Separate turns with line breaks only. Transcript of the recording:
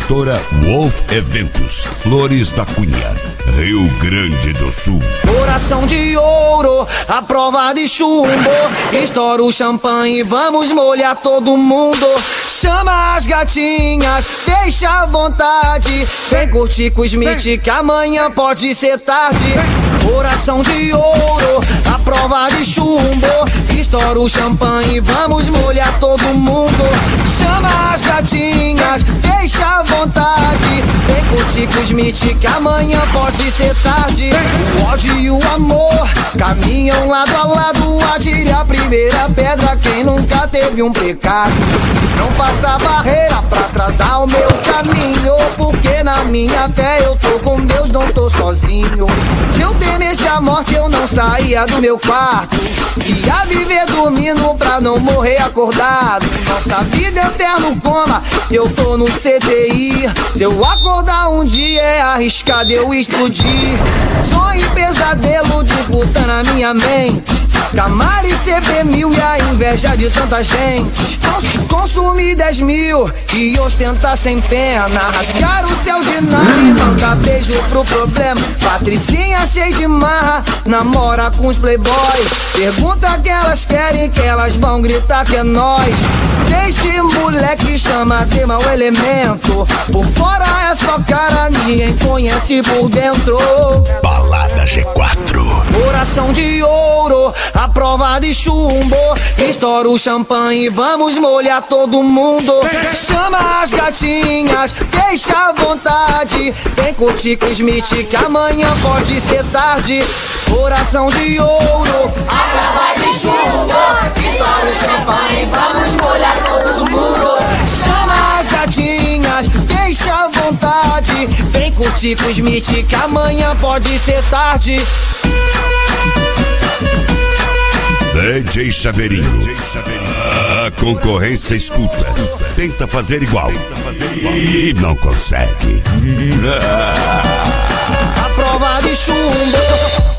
Produtora Wolf Eventos, Flores da Cunha, Rio Grande do Sul.
Coração de ouro, a prova de chumbo. Estoura o champanhe, vamos molhar todo mundo. Chama as gatinhas, deixa à vontade. Vem curtir com o Smith, que amanhã pode ser tarde. Coração de ouro, a prova de chumbo. Estoura o champanhe, vamos molhar todo mundo. Chama as gatinhas, deixa à vontade. Vem curtir com o Smith, que amanhã pode ser tarde. O ódio e o amor caminham lado a lado. Atire a primeira pedra quem nunca teve um pecado. Não passa barreira pra atrasar o meu caminho, porque na minha fé eu tô com Deus, não tô sozinho. Se eu temesse a morte eu não saía do meu quarto. Ia viver dormindo pra não morrer acordado. Nossa vida é eterno coma, eu tô no CTI. Se eu acordar um dia é arriscado eu explodir. Sonho e pesadelo disputando a minha mente. Camar e CB1000 e a inveja de tanta gente. Consumir 10 mil e ostentar sem pena. Rasgar o céu de nada e mandar beijo pro problema. Patricinha cheia de marra, namora com os playboys. Pergunta que elas querem, que elas vão gritar que é nós. Deixe moleque chama de mau elemento. Por fora é só cara, ninguém conhece por dentro.
Balada G4.
Coração de ouro, a prova de chumbo. Estoura o champanhe, vamos molhar todo mundo. Chama as gatinhas, deixa à vontade. Vem curtir com o Smith, que amanhã pode ser tarde. Coração de ouro, a prova de chumbo. Estoura o champanhe, vamos molhar todo mundo. Chama as gatinhas, deixa à vontade. Vem curtir com o Smith, que amanhã pode ser tarde.
DJ Chaveirinho. A concorrência escuta. Tenta fazer igual. E não consegue.
A prova de chumbo.